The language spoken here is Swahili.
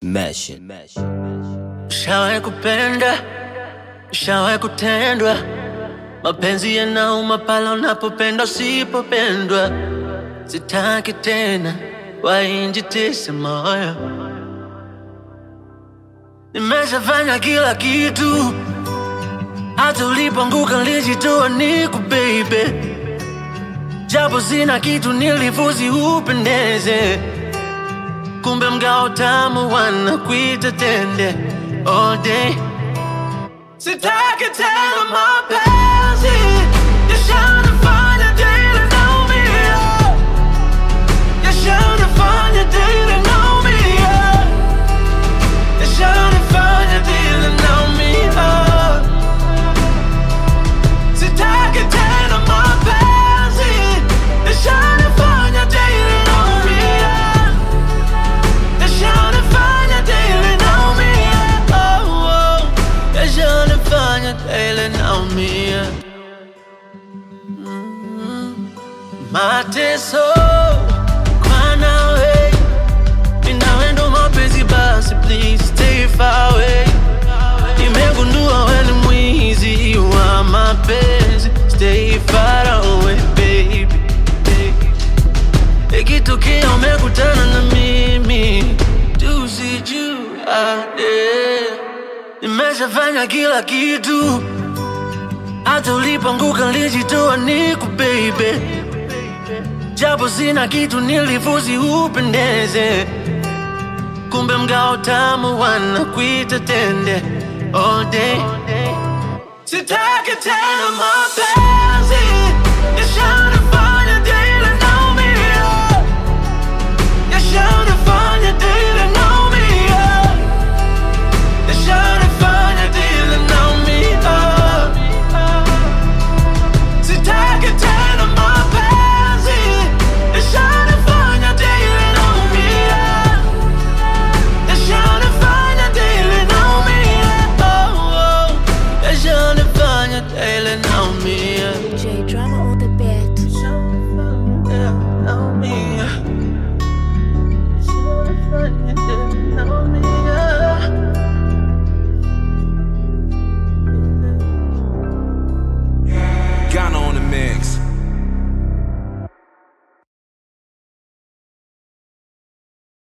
Ushawahi kupenda, ushawahi kutendwa. Mapenzi yanauma pale unapopenda usipopendwa. Sitaki tena wainjitese moyo. Nimeshafanya kila kitu, hata ulipoanguka nilijitoa niku baby. Japo sina kitu nilifuzi upendeze. Kumbe mgao tamu wanakuita tende all day. Sitaki tena mapenzi yashanifanya daily naumia. Yashanifanya daily naumia. Yashanifanya daily naumia. Sitaki tena mapenzi yashanifanya daily naumia. Yashanifanya daily naumia. Yashanifanya daily naumia. Mateso kwa nawe, ninawe ndo mapenzi basi, please stay far away. Nimegundua wewe ni mwizi wa mapenzi, stay far away baby. Ikitokea umekutana na mimi, tusijuane. Nimeshafanya kila kitu, hata ulipoanguka nilijitoa niku baby. Japo sina kitu nilifuzi upendeze. Kumbe mgao tamu wanakuita tende all day. Sitaki tena mapenzi yashanifanya daily naumia. Yashanifanya daily naumia. Yashanifanya daily naumia. Sitaki tena mapenzi yashanifanya daily naumia. Yashanifanya daily naumia. Yashanifanya daily naumia. J Drama